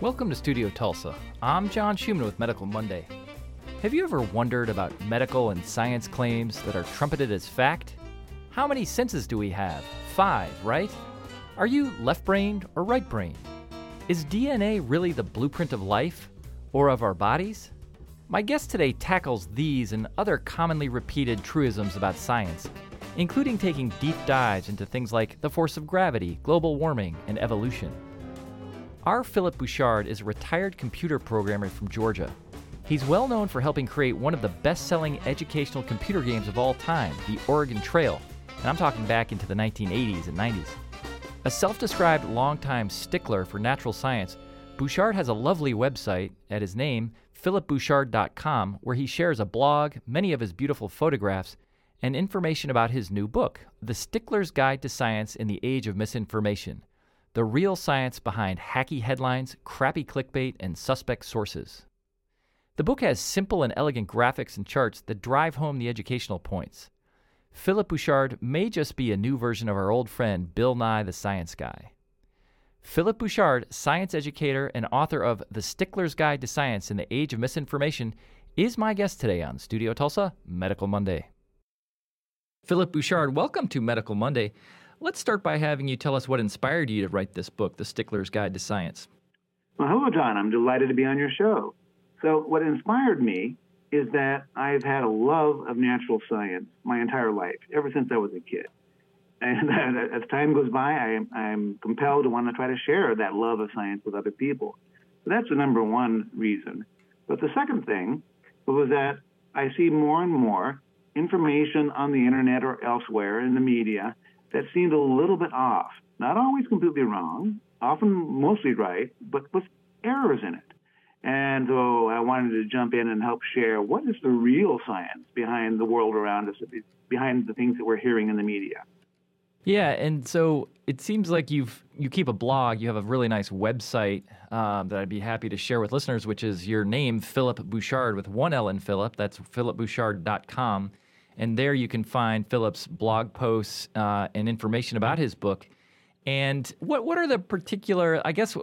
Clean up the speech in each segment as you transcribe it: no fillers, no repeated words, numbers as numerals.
Welcome to Studio Tulsa. I'm John Schumann with Medical Monday. Have you ever wondered about medical and science claims that are trumpeted as fact? How many senses do we have? 5, right? Are you left-brained or right-brained? Is DNA really the blueprint of life or of our bodies? My guest today tackles these and other commonly repeated truisms about science, including taking deep dives into things like the force of gravity, global warming, and evolution. R. Philip Bouchard is a retired computer programmer from Georgia. He's well known for helping create one of the best-selling educational computer games of all time, the Oregon Trail, and I'm talking back into the 1980s and 90s. A self-described longtime stickler for natural science, Bouchard has a lovely website at his name, philipbouchard.com, where he shares a blog, many of his beautiful photographs, and information about his new book, The Stickler's Guide to Science in the Age of Misinformation: The Real Science Behind Hacky Headlines, Crappy Clickbait, and Suspect Sources. The book has simple and elegant graphics and charts that drive home the educational points. Philip Bouchard may just be a new version of our old friend Bill Nye the Science Guy. Philip Bouchard, science educator and author of The Stickler's Guide to Science in the Age of Misinformation, is my guest today on Studio Tulsa, Medical Monday. Philip Bouchard, welcome to Medical Monday. Let's start by having you tell us what inspired you to write this book, The Stickler's Guide to Science. Well, hello, John. I'm delighted to be on your show. So what inspired me is that I've had a love of natural science my entire life, ever since I was a kid. And as time goes by, I'm compelled to want to try to share that love of science with other people. So that's the number one reason. But the second thing was that I see more and more information on the internet or elsewhere in the media that seemed a little bit off. Not always completely wrong, often mostly right, but with errors in it. And so I wanted to jump in and help share what is the real science behind the world around us, behind the things that we're hearing in the media. Yeah, and so it seems like you keep a blog. You have a really nice website that I'd be happy to share with listeners, which is your name, Philip Bouchard, with one L in Philip. That's philipbouchard.com. And there you can find Philip's blog posts and information about his book. And what are the particular,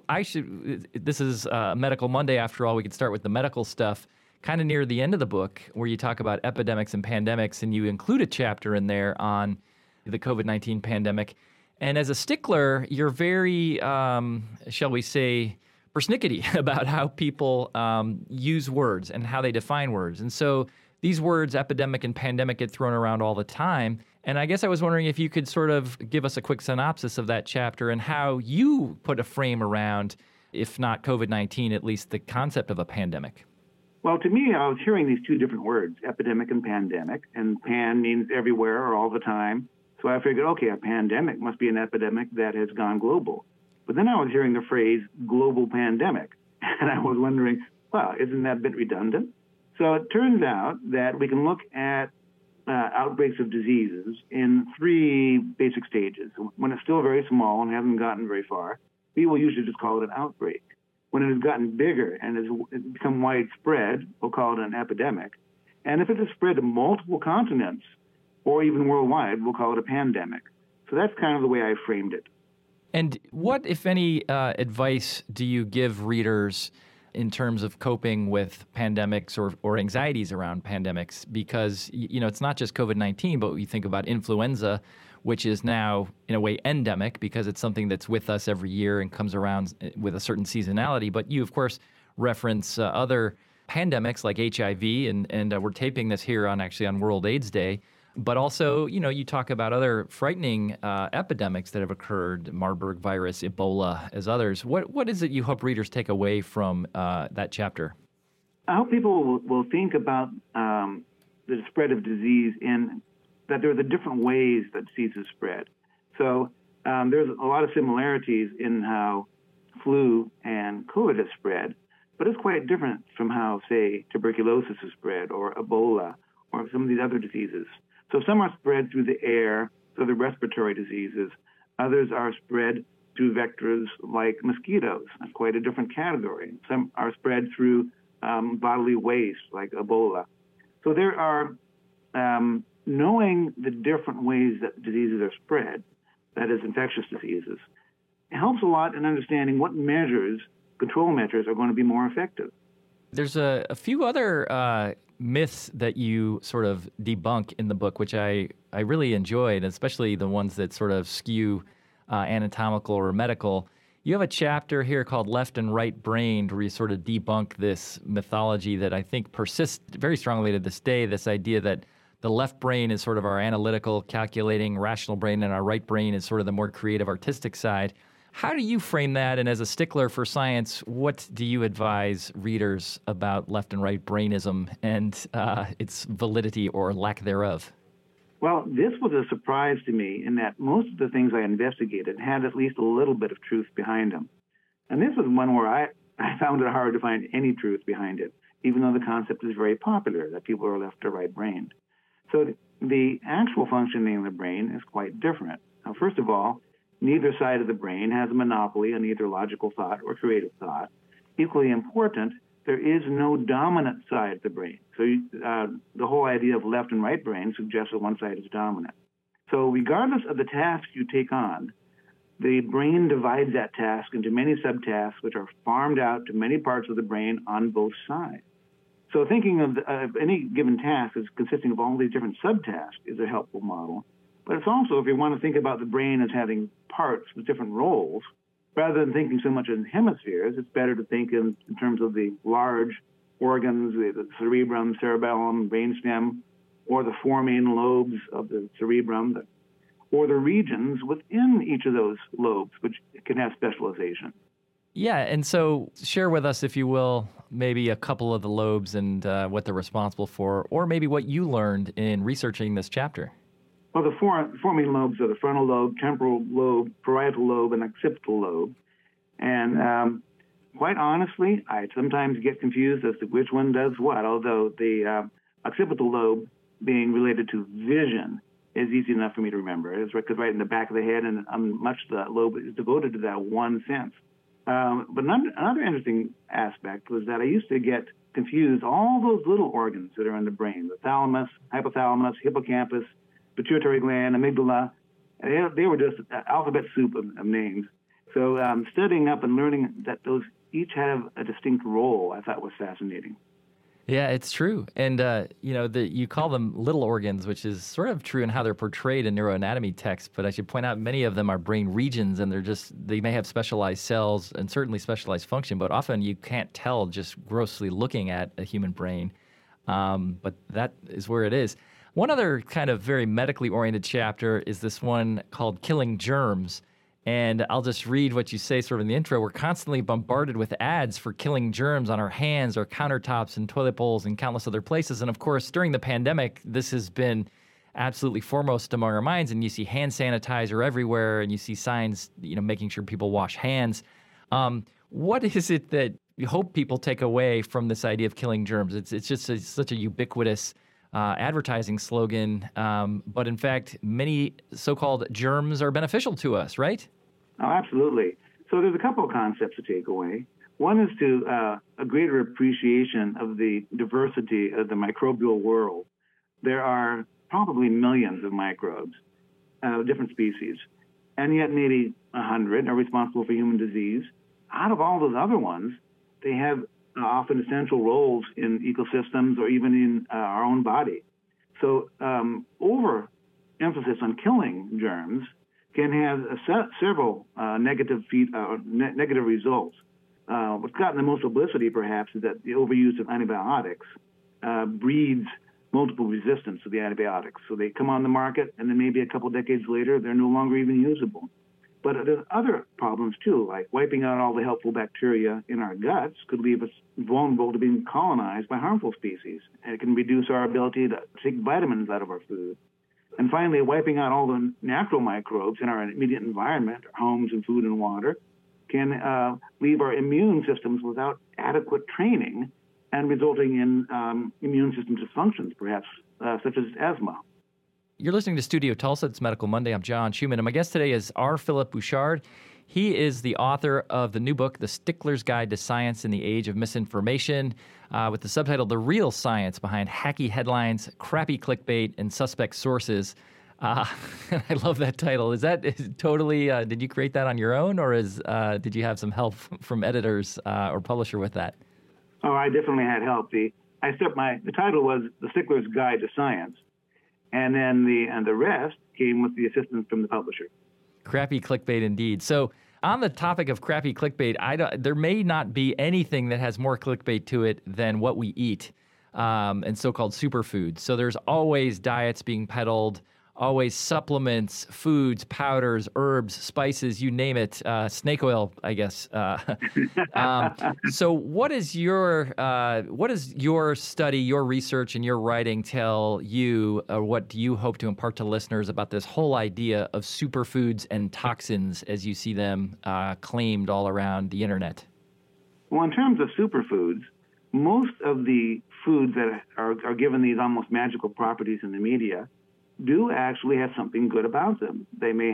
this is Medical Monday after all, we could start with the medical stuff, kind of near the end of the book where you talk about epidemics and pandemics, and you include a chapter in there on the COVID-19 pandemic. And as a stickler, you're very, shall we say, persnickety about how people use words and how they define words. And so these words, epidemic and pandemic, get thrown around all the time. And I guess I was wondering if you could sort of give us a quick synopsis of that chapter and how you put a frame around, if not COVID-19, at least the concept of a pandemic. Well, to me, I was hearing these two different words, epidemic and pandemic, and pan means everywhere or all the time. So I figured, okay, a pandemic must be an epidemic that has gone global. But then I was hearing the phrase global pandemic, and I was wondering, well, isn't that a bit redundant? So it turns out that we can look at outbreaks of diseases in 3 basic stages. When it's still very small and hasn't gotten very far, we will usually just call it an outbreak. When it has gotten bigger and has become widespread, we'll call it an epidemic. And if it has spread to multiple continents or even worldwide, we'll call it a pandemic. So that's kind of the way I framed it. And what, if any, advice do you give readers in terms of coping with pandemics or anxieties around pandemics? Because, it's not just COVID-19, but you think about influenza, which is now, in a way, endemic because it's something that's with us every year and comes around with a certain seasonality. But you, of course, reference other pandemics like HIV, and we're taping this here on World AIDS Day. But also, you talk about other frightening epidemics that have occurred, Marburg virus, Ebola, as others. What is it you hope readers take away from that chapter? I hope people will think about the spread of disease in that there are the different ways that diseases spread. So there's a lot of similarities in how flu and COVID have spread, but it's quite different from how, say, tuberculosis has spread or Ebola or some of these other diseases. So some are spread through the air, so the respiratory diseases. Others are spread through vectors like mosquitoes. That's quite a different category. Some are spread through bodily waste like Ebola. So there are, knowing the different ways that diseases are spread, that is infectious diseases, it helps a lot in understanding what measures control measures are going to be more effective. There's a few other myths that you sort of debunk in the book, which I really enjoyed, especially the ones that sort of skew anatomical or medical. You have a chapter here called Left and Right Brained, where you sort of debunk this mythology that I think persists very strongly to this day, this idea that the left brain is sort of our analytical, calculating, rational brain, and our right brain is sort of the more creative, artistic side. How do you frame that? And as a stickler for science, what do you advise readers about left and right brainism and its validity or lack thereof? Well, this was a surprise to me in that most of the things I investigated had at least a little bit of truth behind them. And this was one where I found it hard to find any truth behind it, even though the concept is very popular, that people are left or right-brained. So the actual functioning of the brain is quite different. Now, first of all, neither side of the brain has a monopoly on either logical thought or creative thought. Equally important, there is no dominant side of the brain. So the whole idea of left and right brain suggests that one side is dominant. So regardless of the task you take on, the brain divides that task into many subtasks, which are farmed out to many parts of the brain on both sides. So thinking of any given task as consisting of all these different subtasks is a helpful model. But it's also, if you want to think about the brain as having parts with different roles, rather than thinking so much in hemispheres, it's better to think in terms of the large organs, the cerebrum, cerebellum, brainstem, or the four main lobes of the cerebrum, or the regions within each of those lobes, which can have specialization. Yeah, and so share with us, if you will, maybe a couple of the lobes and what they're responsible for, or maybe what you learned in researching this chapter. Well, the four main lobes are the frontal lobe, temporal lobe, parietal lobe, and occipital lobe. And quite honestly, I sometimes get confused as to which one does what, although the occipital lobe, being related to vision, is easy enough for me to remember. It's right in the back of the head, and much of the lobe is devoted to that one sense. But another interesting aspect was that I used to get confused all those little organs that are in the brain, the thalamus, hypothalamus, hippocampus, pituitary gland, amygdala. They were just alphabet soup of names. So studying up and learning that those each have a distinct role, I thought was fascinating. Yeah, it's true. And, you call them little organs, which is sort of true in how they're portrayed in neuroanatomy texts. But I should point out many of them are brain regions, and they may have specialized cells and certainly specialized function, but often you can't tell just grossly looking at a human brain. But that is where it is. One other kind of very medically oriented chapter is this one called Killing Germs. And I'll just read what you say sort of in the intro. We're constantly bombarded with ads for killing germs on our hands or countertops and toilet bowls and countless other places. And of course, during the pandemic, this has been absolutely foremost among our minds. And you see hand sanitizer everywhere, and you see signs, making sure people wash hands. What is it that you hope people take away from this idea of killing germs? It's just such a ubiquitous advertising slogan, but in fact, many so-called germs are beneficial to us, right? Oh, absolutely. So there's a couple of concepts to take away. One is to a greater appreciation of the diversity of the microbial world. There are probably millions of microbes, different species, and yet maybe 100 are responsible for human disease. Out of all those other ones, they have often essential roles in ecosystems or even in our own body. So overemphasis on killing germs can have several negative results. What's gotten the most publicity, perhaps, is that the overuse of antibiotics breeds multiple resistance to the antibiotics. So they come on the market, and then maybe a couple decades later, they're no longer even usable. But there's other problems, too, like wiping out all the helpful bacteria in our guts could leave us vulnerable to being colonized by harmful species. And it can reduce our ability to take vitamins out of our food. And finally, wiping out all the natural microbes in our immediate environment, our homes and food and water, can leave our immune systems without adequate training and resulting in immune system dysfunctions, perhaps, such as asthma. You're listening to Studio Tulsa. It's Medical Monday. I'm John Schumann, and my guest today is R. Philip Bouchard. He is the author of the new book, The Stickler's Guide to Science in the Age of Misinformation, with the subtitle, The Real Science Behind Hacky Headlines, Crappy Clickbait, and Suspect Sources. I love that title. Is totally, did you create that on your own, or did you have some help from editors or publisher with that? Oh, I definitely had help. The title was The Stickler's Guide to Science, and then the rest came with the assistance from the publisher. Crappy clickbait indeed. So on the topic of crappy clickbait, there may not be anything that has more clickbait to it than what we eat and so-called superfoods. So there's always diets being peddled, always supplements, foods, powders, herbs, spices, you name it, snake oil, I guess. So what is your study, your research, and your writing tell you, or what do you hope to impart to listeners about this whole idea of superfoods and toxins as you see them claimed all around the internet? Well, in terms of superfoods, most of the foods that are given these almost magical properties in the media do actually have something good about them. They may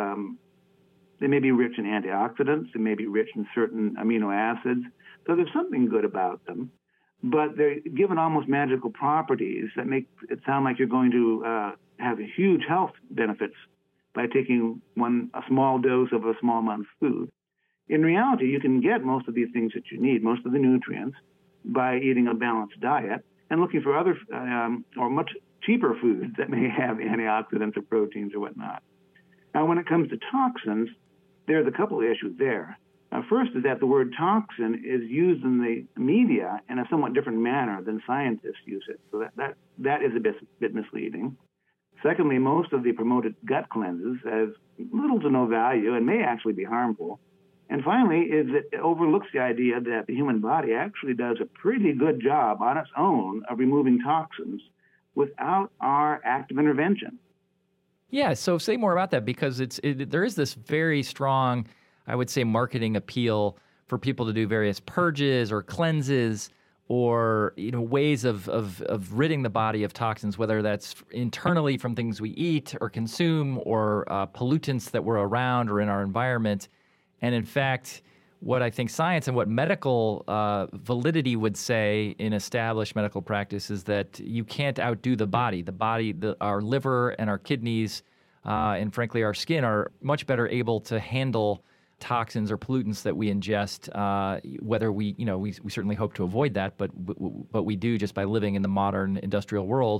be rich in antioxidants, they may be rich in certain amino acids, so there's something good about them, but they're given almost magical properties that make it sound like you're going to have huge health benefits by taking a small dose of a small amount of food. In reality, you can get most of these things that you need, most of the nutrients, by eating a balanced diet and looking for other or much cheaper foods that may have antioxidants or proteins or whatnot. Now, when it comes to toxins, there's a couple of issues there. First is that the word toxin is used in the media in a somewhat different manner than scientists use it, so that is a bit misleading. Secondly, most of the promoted gut cleanses has little to no value and may actually be harmful. And finally, is it overlooks the idea that the human body actually does a pretty good job on its own of removing toxins without our active intervention. Yeah, so say more about that, because there is this very strong, I would say, marketing appeal for people to do various purges or cleanses or ways of ridding the body of toxins, whether that's internally from things we eat or consume or pollutants that were around or in our environment. And in fact, what I think science and what medical validity would say in established medical practice is that you can't outdo the body. Our liver and our kidneys and frankly our skin are much better able to handle toxins or pollutants that we ingest, whether we certainly hope to avoid that, but we do just by living in the modern industrial world.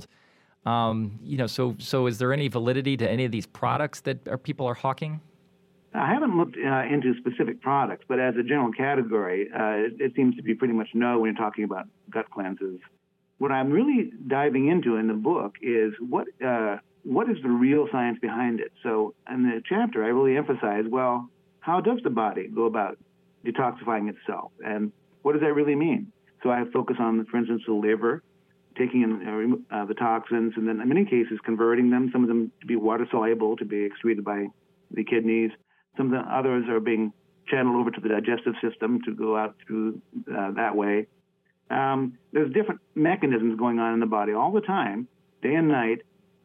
So is there any validity to any of these products that people are hawking? I haven't looked into specific products, but as a general category, it seems to be pretty much no when you're talking about gut cleanses. What I'm really diving into in the book is what is the real science behind it. So in the chapter, I really emphasize, well, how does the body go about detoxifying itself, and what does that really mean? So I focus on, for instance, the liver, taking in the toxins, and then in many cases converting them, some of them to be water-soluble, to be excreted by the kidneys. Some of the others are being channeled over to the digestive system to go out through that way. There's different mechanisms going on in the body all the time, day and night,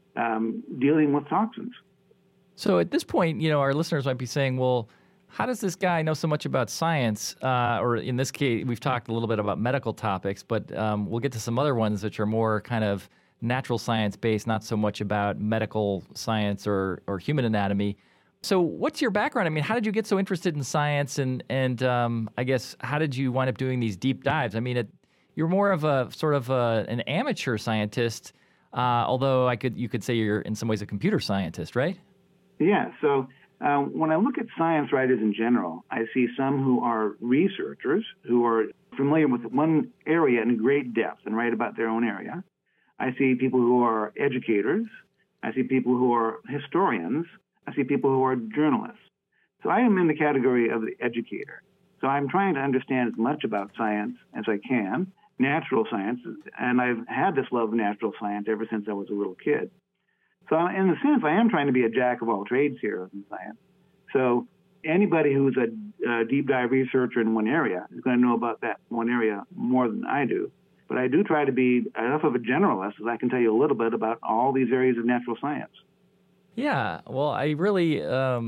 dealing with toxins. So at this point, our listeners might be saying, well, how does this guy know so much about science? Or in this case, we've talked a little bit about medical topics, but we'll get to some other ones which are more kind of natural science-based, not so much about medical science or human anatomy. So what's your background? I mean, how did you get so interested in science, and I guess how did you wind up doing these deep dives? I mean, you're more of a sort of an amateur scientist, although you could say you're in some ways a computer scientist, right? Yeah. So when I look at science writers in general, I see some who are researchers who are familiar with one area in great depth and write about their own area. I see people who are educators. I see people who are historians. I see people who are journalists. So I am in the category of the educator. So I'm trying to understand as much about science as I can, natural science, and I've had this love of natural science ever since I was a little kid. So in a sense, I am trying to be a jack of all trades here in science. So anybody who's a deep dive researcher in one area is going to know about that one area more than I do. But I do try to be enough of a generalist as I can tell you a little bit about all these areas of natural science. Yeah, well, I really,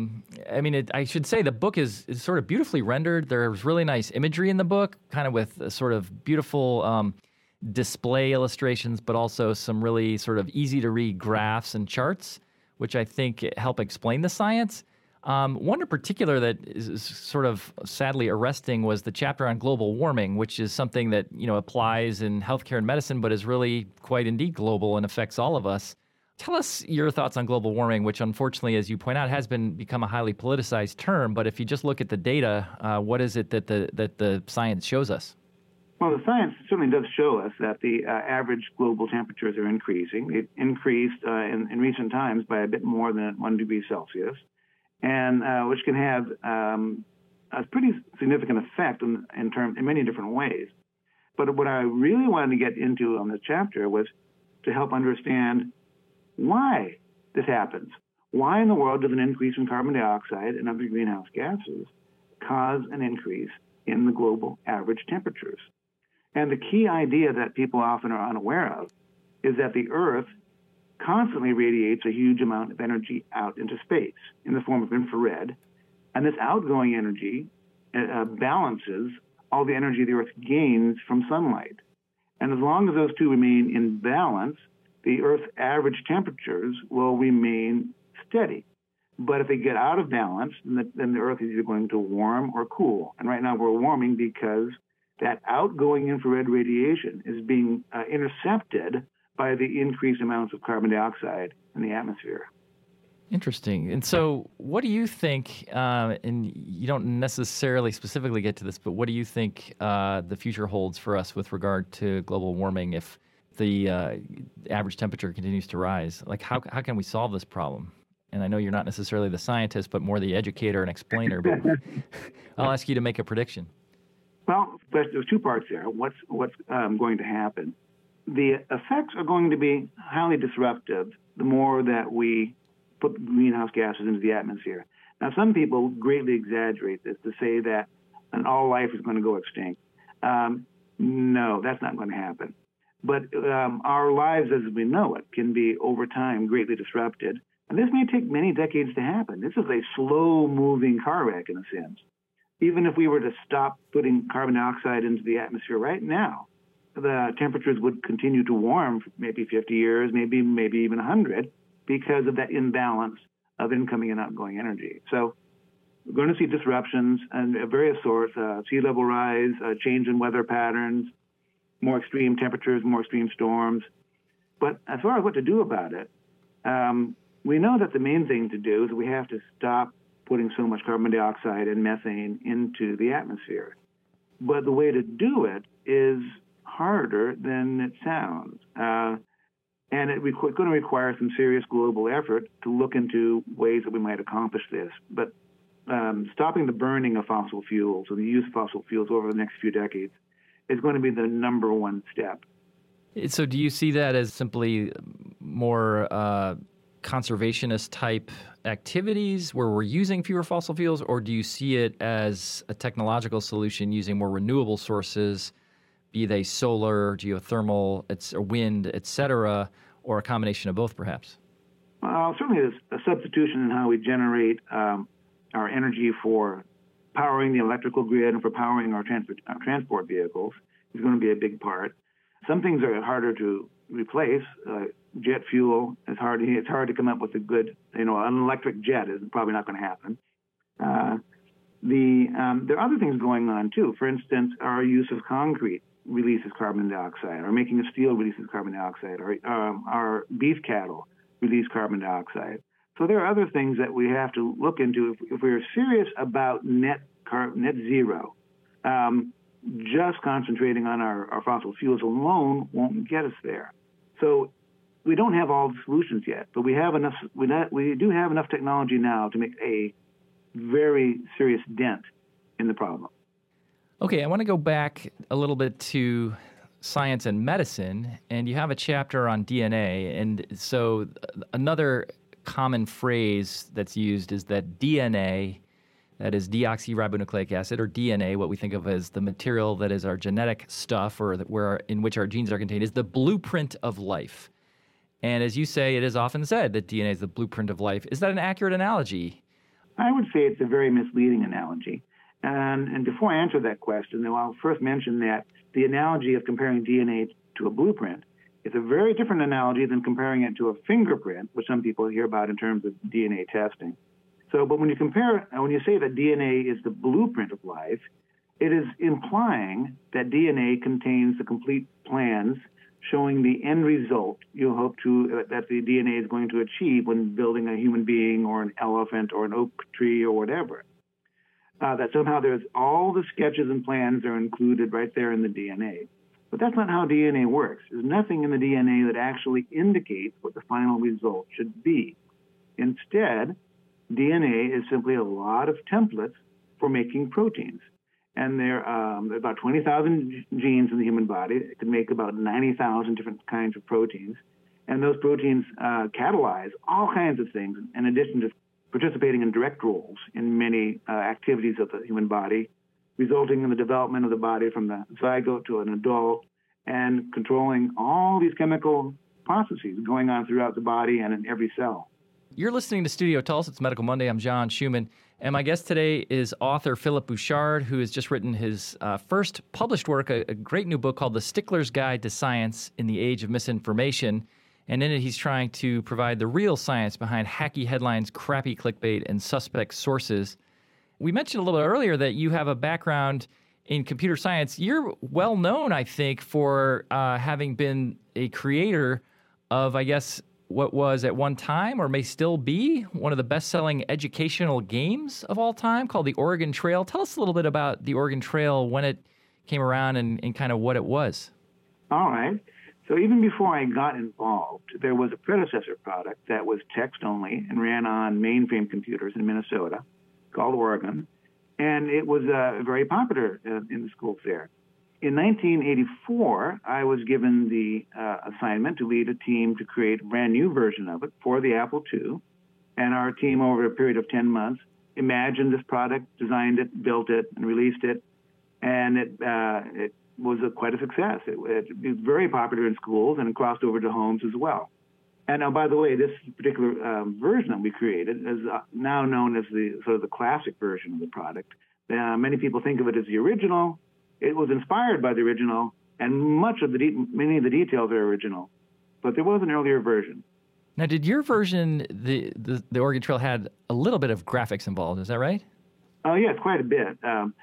I should say the book is sort of beautifully rendered. There's really nice imagery in the book, kind of with sort of beautiful display illustrations, but also some really sort of easy to read graphs and charts, which I think help explain the science. One in particular that is sort of sadly arresting was the chapter on global warming, which is something that, applies in healthcare and medicine, but is really quite indeed global and affects all of us. Tell us your thoughts on global warming, which unfortunately, as you point out, has become a highly politicized term. But if you just look at the data, what is it that the science shows us? Well, the science certainly does show us that the average global temperatures are increasing. It increased in recent times by a bit more than 1 degree Celsius, and which can have a pretty significant effect in many different ways. But what I really wanted to get into on this chapter was to help understand why this happens. Why in the world does an increase in carbon dioxide and other greenhouse gases cause an increase in the global average temperatures? And the key idea that people often are unaware of is that the Earth constantly radiates a huge amount of energy out into space in the form of infrared. And this outgoing energy balances all the energy the Earth gains from sunlight. And as long as those two remain in balance, the Earth's average temperatures will remain steady. But if they get out of balance, then the Earth is either going to warm or cool. And right now we're warming because that outgoing infrared radiation is being intercepted by the increased amounts of carbon dioxide in the atmosphere. Interesting. And so what do you think, and you don't necessarily specifically get to this, but what do you think the future holds for us with regard to global warming if the average temperature continues to rise? Like, how can we solve this problem? And I know you're not necessarily the scientist, but more the educator and explainer, but I'll ask you to make a prediction. Well, there's two parts there. What's going to happen? The effects are going to be highly disruptive the more that we put greenhouse gases into the atmosphere. Now, some people greatly exaggerate this to say that all life is going to go extinct. No, that's not going to happen. But our lives as we know it can be, over time, greatly disrupted. And this may take many decades to happen. This is a slow-moving car wreck, in a sense. Even if we were to stop putting carbon dioxide into the atmosphere right now, the temperatures would continue to warm for maybe 50 years, maybe even 100, because of that imbalance of incoming and outgoing energy. So we're going to see disruptions and various sorts, sea level rise, change in weather patterns, more extreme temperatures, more extreme storms. But as far as what to do about it, we know that the main thing to do is we have to stop putting so much carbon dioxide and methane into the atmosphere. But the way to do it is harder than it sounds. And it's going to require some serious global effort to look into ways that we might accomplish this. But stopping the burning of fossil fuels or the use of fossil fuels over the next few decades is going to be the number one step. So do you see that as simply more conservationist type activities where we're using fewer fossil fuels, or do you see it as a technological solution using more renewable sources, be they solar, geothermal, or wind, et cetera, or a combination of both perhaps? Well, certainly a substitution in how we generate our energy for powering the electrical grid and for powering our transport vehicles is going to be a big part. Some things are harder to replace. Jet fuel is hard. It's hard to come up with a good, an electric jet is probably not going to happen. There are other things going on too. For instance, our use of concrete releases carbon dioxide, or making of steel releases carbon dioxide, or our beef cattle release carbon dioxide. So there are other things that we have to look into if we're serious about net zero. Just concentrating on our fossil fuels alone won't get us there. So we don't have all the solutions yet, but we have enough. We do have enough technology now to make a very serious dent in the problem. Okay, I want to go back a little bit to science and medicine, and you have a chapter on DNA. And so another common phrase that's used is that DNA, that is deoxyribonucleic acid, or DNA, what we think of as the material that is our genetic stuff, or in which our genes are contained, is the blueprint of life. And as you say, it is often said that DNA is the blueprint of life. Is that an accurate analogy? I would say it's a very misleading analogy. And before I answer that question, though, I'll first mention that the analogy of comparing DNA to a blueprint It's a very different analogy than comparing it to a fingerprint, which some people hear about in terms of DNA testing. So, but when you say that DNA is the blueprint of life, it is implying that DNA contains the complete plans showing the end result that the DNA is going to achieve when building a human being or an elephant or an oak tree or whatever. That somehow there's all the sketches and plans are included right there in the DNA. But that's not how DNA works. There's nothing in the DNA that actually indicates what the final result should be. Instead, DNA is simply a lot of templates for making proteins. And there are about 20,000 genes in the human body. It can make about 90,000 different kinds of proteins. And those proteins catalyze all kinds of things, in addition to participating in direct roles in many activities of the human body, resulting in the development of the body from the zygote to an adult, and controlling all these chemical processes going on throughout the body and in every cell. You're listening to Studio Tulsa. It's Medical Monday. I'm John Schumann. And my guest today is author Philip Bouchard, who has just written his first published work, a great new book called The Stickler's Guide to Science in the Age of Misinformation. And in it, he's trying to provide the real science behind hacky headlines, crappy clickbait, and suspect sources. We mentioned a little bit earlier that you have a background in computer science. You're well known, I think, for having been a creator of, I guess, what was at one time, or may still be, one of the best-selling educational games of all time called the Oregon Trail. Tell us a little bit about the Oregon Trail, when it came around, and kind of what it was. All right. So even before I got involved, there was a predecessor product that was text-only and ran on mainframe computers in Minnesota called Oregon, and it was very popular in the schools there. In 1984, I was given the assignment to lead a team to create a brand new version of it for the Apple II. And our team, over a period of 10 months, imagined this product, designed it, built it, and released it. And it was quite a success. It was very popular in schools, and it crossed over to homes as well. And now, by the way, this particular version that we created is now known as the sort of the classic version of the product. Many people think of it as the original. It was inspired by the original, and many of the details are original, but there was an earlier version. Now, did your version, the Oregon Trail, had a little bit of graphics involved? Is that right? Oh, yes, quite a bit.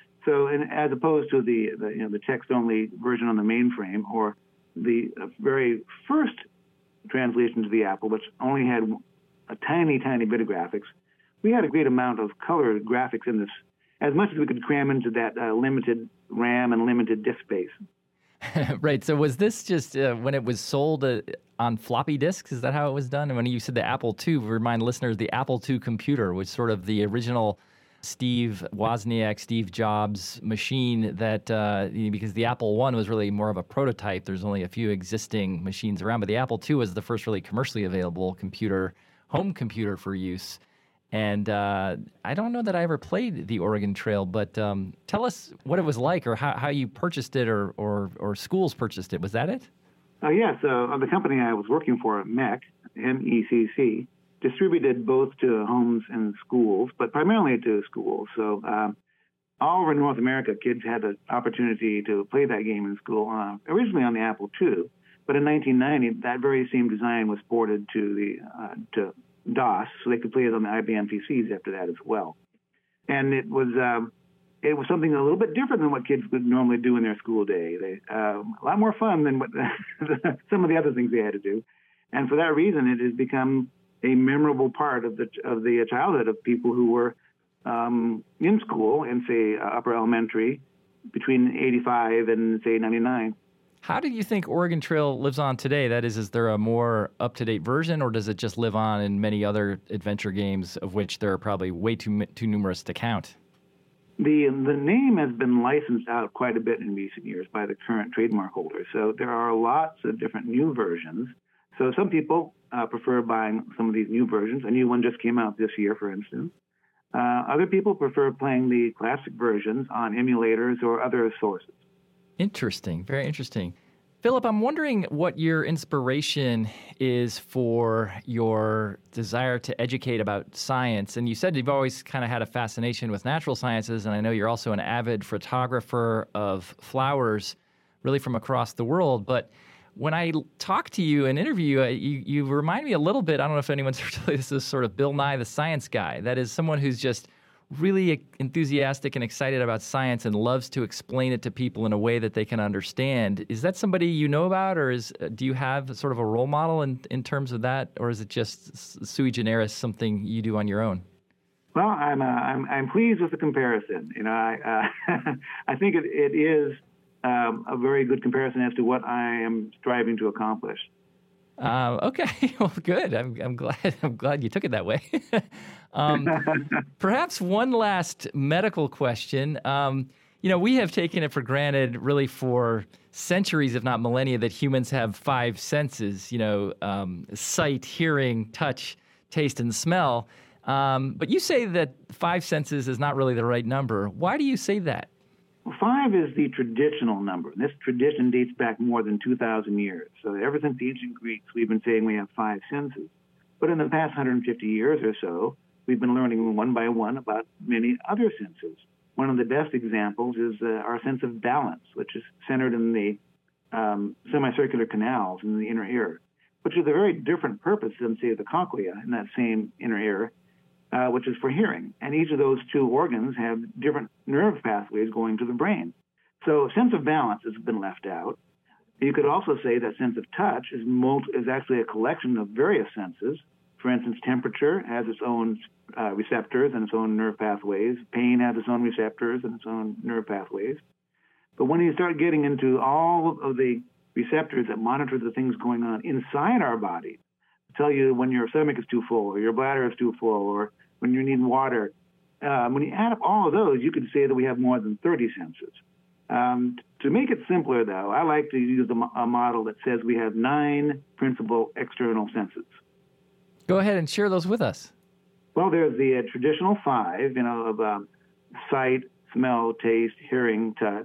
As opposed to the text-only version on the mainframe, or the very first translation to the Apple, which only had a tiny, tiny bit of graphics, we had a great amount of colored graphics in this, as much as we could cram into that limited RAM and limited disk space. Right. So was this just when it was sold on floppy disks? Is that how it was done? And when you said the Apple II, remind listeners, the Apple II computer was sort of the original Steve Wozniak, Steve Jobs machine that, because the Apple I was really more of a prototype. There's only a few existing machines around, but the Apple II was the first really commercially available home computer for use. And I don't know that I ever played the Oregon Trail, but tell us what it was like, or how you purchased it, or schools purchased it. Was that it? Yes. The company I was working for, MECC, M-E-C-C, distributed both to homes and schools, but primarily to schools. So all over North America, kids had the opportunity to play that game in school, originally on the Apple II. But in 1990, that very same design was ported to DOS, so they could play it on the IBM PCs after that as well. And it was something a little bit different than what kids would normally do in their school day. A lot more fun than what some of the other things they had to do. And for that reason, it has become a memorable part of the childhood of people who were in school in, say, upper elementary between 85 and, say, 99. How do you think Oregon Trail lives on today? That is there a more up-to-date version, or does it just live on in many other adventure games, of which there are probably way too numerous to count? The name has been licensed out quite a bit in recent years by the current trademark holders. So there are lots of different new versions. So some people prefer buying some of these new versions. A new one just came out this year, for instance. Other people prefer playing the classic versions on emulators or other sources. Interesting. Very interesting. Philip, I'm wondering what your inspiration is for your desire to educate about science. And you said you've always kind of had a fascination with natural sciences, and I know you're also an avid photographer of flowers, really from across the world. But When I talk to you and interview you, you remind me a little bit, I don't know if anyone's heard of this, is sort of Bill Nye the Science Guy. That is someone who's just really enthusiastic and excited about science and loves to explain it to people in a way that they can understand. Is that somebody you know about, or do you have sort of a role model in terms of that, or is it just sui generis, something you do on your own? Well, I'm pleased with the comparison. I think it is a very good comparison as to what I am striving to accomplish. Okay, well, good. I'm glad you took it that way. Perhaps one last medical question. We have taken it for granted, really, for centuries, if not millennia, that humans have 5 senses. Sight, hearing, touch, taste, and smell. But you say that 5 senses is not really the right number. Why do you say that? Well, 5 is the traditional number. This tradition dates back more than 2,000 years. So ever since the ancient Greeks, we've been saying we have 5 senses. But in the past 150 years or so, we've been learning one by one about many other senses. One of the best examples is our sense of balance, which is centered in the semicircular canals in the inner ear, which is a very different purpose than, say, the cochlea in that same inner ear, which is for hearing. And each of those 2 organs have different nerve pathways going to the brain. So sense of balance has been left out. You could also say that sense of touch is actually a collection of various senses. For instance, temperature has its own receptors and its own nerve pathways. Pain has its own receptors and its own nerve pathways. But when you start getting into all of the receptors that monitor the things going on inside our body, tell you when your stomach is too full or your bladder is too full or when you need water. When you add up all of those, you could say that we have more than 30 senses. To make it simpler, though, I like to use a model that says we have 9 principal external senses. Go ahead and share those with us. Well, there's the traditional 5, of sight, smell, taste, hearing, touch.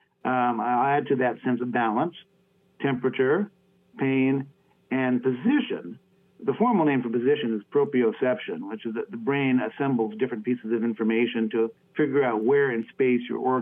I'll add to that sense of balance, temperature, pain, and position. The formal name for position is proprioception, which is that the brain assembles different pieces of information to figure out where in space your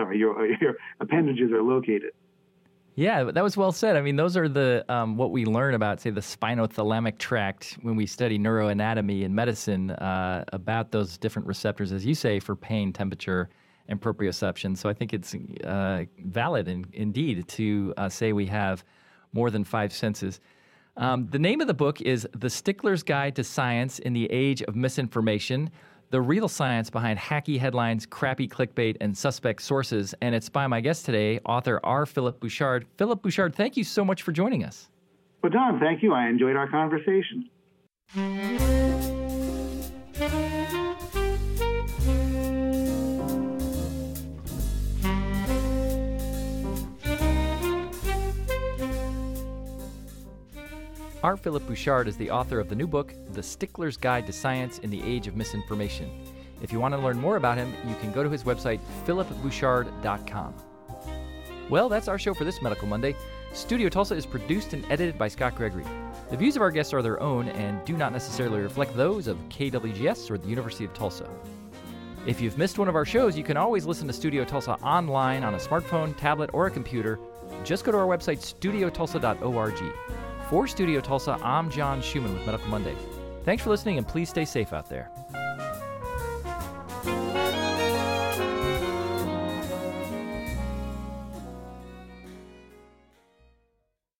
appendages are located. Yeah, that was well said. I mean, those are the what we learn about, say, the spinothalamic tract when we study neuroanatomy in medicine about those different receptors, as you say, for pain, temperature, and proprioception. So I think it's valid indeed to say we have more than 5 senses. The name of the book is The Stickler's Guide to Science in the Age of Misinformation, the real science behind hacky headlines, crappy clickbait, and suspect sources. And it's by my guest today, author R. Philip Bouchard. Philip Bouchard, thank you so much for joining us. Well, Don, thank you. I enjoyed our conversation. R. Philip Bouchard is the author of the new book, The Stickler's Guide to Science in the Age of Misinformation. If you want to learn more about him, you can go to his website, philipbouchard.com. Well, that's our show for this Medical Monday. Studio Tulsa is produced and edited by Scott Gregory. The views of our guests are their own and do not necessarily reflect those of KWGS or the University of Tulsa. If you've missed one of our shows, you can always listen to Studio Tulsa online on a smartphone, tablet, or a computer. Just go to our website, studiotulsa.org. For Studio Tulsa, I'm John Schumann with Medical Monday. Thanks for listening, and please stay safe out there.